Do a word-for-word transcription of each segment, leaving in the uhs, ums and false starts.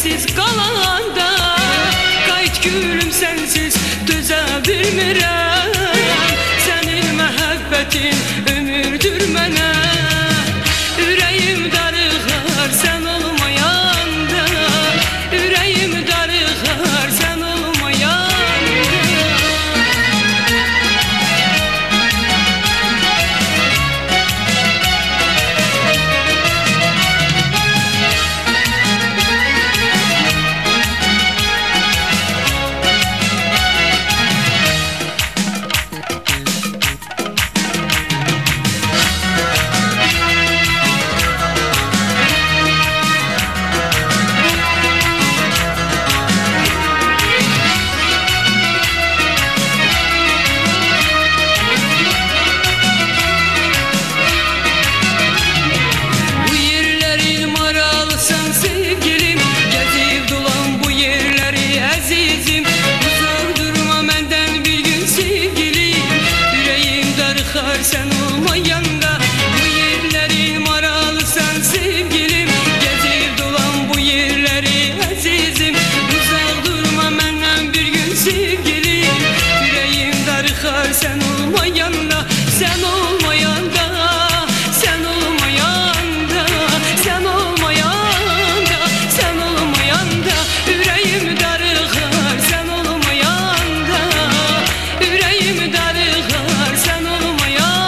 sensiz qalanda, qayıt gülüm sensiz dözə bilmirəm. Sənin məhəbbətin ömürdür mənə. Ürəyim darıxar sən olmayanda, ürəyim darıxar sən olmayanda. Sen olmayanda bu yerleri maralısan sevgilim, gezip dolan bu yerleri azizim. Uzak durma benden bir gün sevgilim, yüreğim darıxar sen olmayanda, sen olmayanda, sen olmayanda, sen olmayanda, sen olmayanda. Yüreğim darıxar sen olmayanda, yüreğim darıxar sen olmayanda.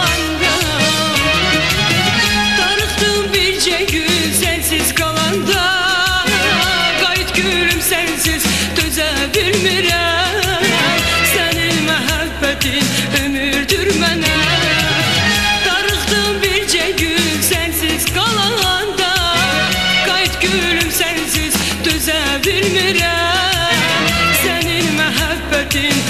Sensiz dözə bilmirəm. Sənin məhəbbətin ömürdür mənə. Darıxdım bircə gün sensiz qalanda, qayıt gülüm sensiz dözə bilmirəm. Sənin məhəbbətin